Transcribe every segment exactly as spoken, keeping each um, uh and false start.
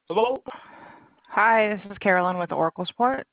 Hello. Hi, this is Carolyn with Oracle Support.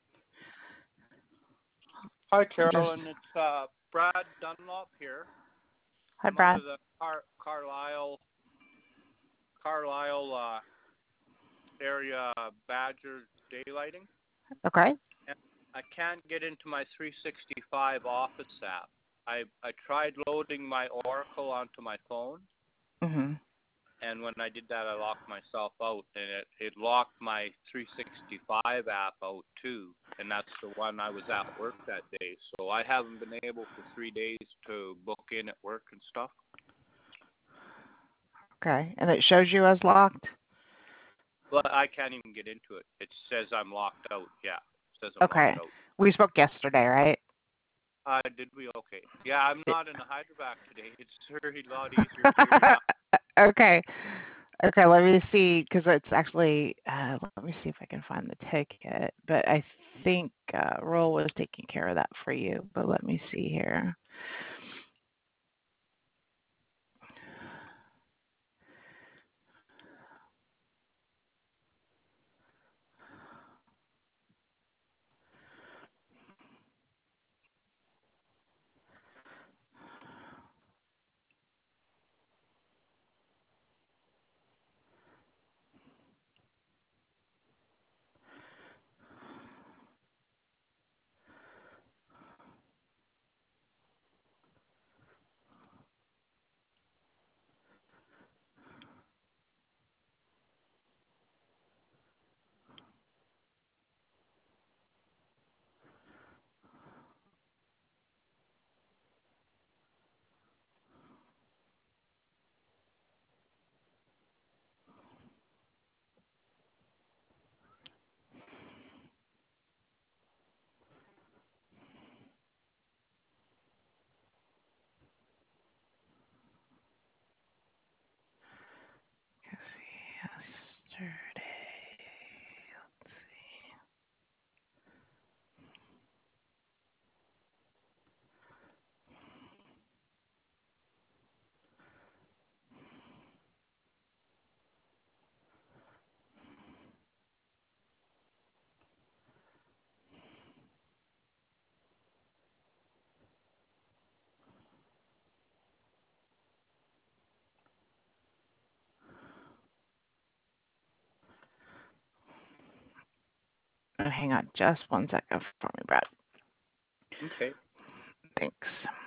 Hi, Just Carolyn. It's uh, Brad Dunlop here. hi, I'm out Brad. of the Car- Carlisle, Carlisle uh, area Badger daylighting, Okay. and I can't get into my three sixty-five Office app. I I tried loading my Oracle onto my phone, Mhm. and when I did that, I locked myself out, and it it locked my three sixty-five app out too. And that's the one I was at work that day. So I haven't been able for three days to book in at work and stuff. Okay. And it shows you as locked. But I can't even get into it. It says I'm locked out. Yeah, it says I'm locked Okay. out. We spoke yesterday, right? Uh, did we? Okay. Yeah, I'm not in a hydrovac today. It's very a lot easier to hear you now. Okay. Okay. Let me see, because it's actually. Uh, let me see if I can find the ticket. But I think uh, Roll was taking care of that for you. But let me see here. Yesterday. Let's see. Oh, hang on just one second for me, Brad. Okay. Thanks.